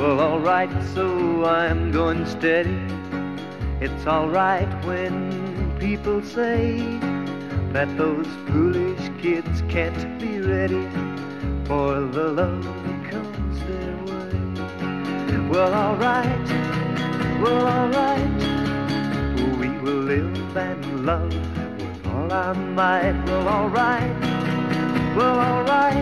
Well, alright, so I'm going steady. It's alright when people say that those foolish kids can't be ready for the love that comes their way. Well, alright, we will live and love with all our might. Well, alright,